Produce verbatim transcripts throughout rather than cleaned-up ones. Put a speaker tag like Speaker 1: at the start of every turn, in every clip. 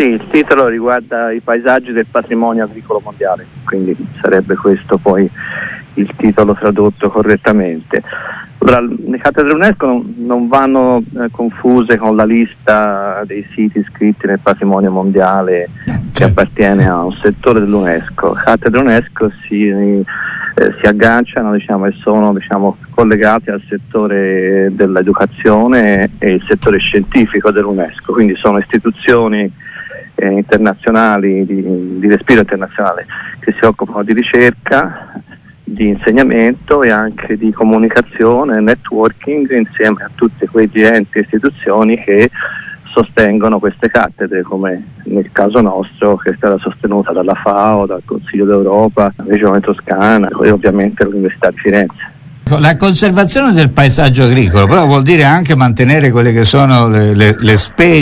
Speaker 1: Sì, il titolo riguarda i paesaggi del patrimonio agricolo mondiale, quindi sarebbe questo poi il titolo tradotto correttamente. Allora, le cattedre UNESCO non, non vanno eh, confuse con la lista dei siti iscritti nel patrimonio mondiale che appartiene a un settore dell'UNESCO. Le cattedre UNESCO si, eh, si agganciano, diciamo, e sono, diciamo, collegate al settore dell'educazione e il settore scientifico dell'UNESCO, quindi sono istituzioni eh, internazionali di, di respiro internazionale che si occupano di ricerca, di insegnamento e anche di comunicazione, networking, insieme a tutti quegli enti e istituzioni che sostengono queste cattedre, come nel caso nostro, che è stata sostenuta dalla FAO, dal Consiglio d'Europa, la Regione Toscana e ovviamente l'Università di Firenze.
Speaker 2: La conservazione del paesaggio agricolo però vuol dire anche mantenere quelle che sono le, le, le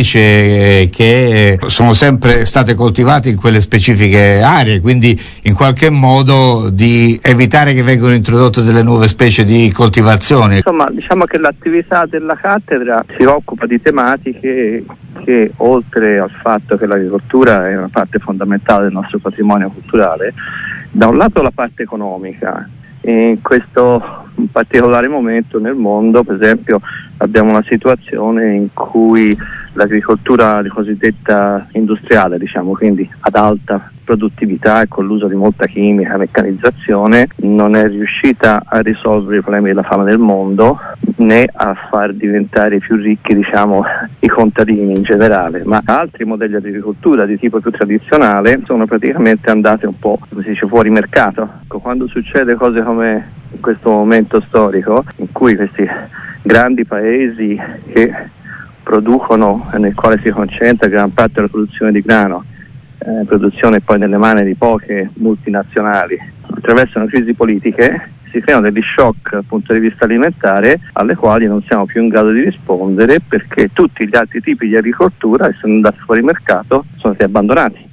Speaker 2: specie che sono sempre state coltivate in quelle specifiche aree, quindi in qualche modo di evitare che vengano introdotte delle nuove specie di coltivazione.
Speaker 1: Insomma, diciamo che l'attività della cattedra si occupa di tematiche che, oltre al fatto che l'agricoltura è una parte fondamentale del nostro patrimonio culturale, da un lato la parte economica. In questo particolare momento nel mondo, per esempio, abbiamo una situazione in cui l'agricoltura cosiddetta industriale, diciamo, quindi ad alta produttività e con l'uso di molta chimica, meccanizzazione, non è riuscita a risolvere i problemi della fame del mondo né a far diventare più ricchi, diciamo, i contadini in generale, ma altri modelli di agricoltura di tipo più tradizionale sono praticamente andati un po', come si dice, fuori mercato. Quando succede cose come in questo momento storico in cui questi grandi paesi che producono, nel quale si concentra gran parte della produzione di grano, eh, produzione poi nelle mani di poche multinazionali, attraversano crisi politiche, si creano degli shock dal punto di vista alimentare alle quali non siamo più in grado di rispondere perché tutti gli altri tipi di agricoltura, essendo andati fuori mercato, sono stati abbandonati.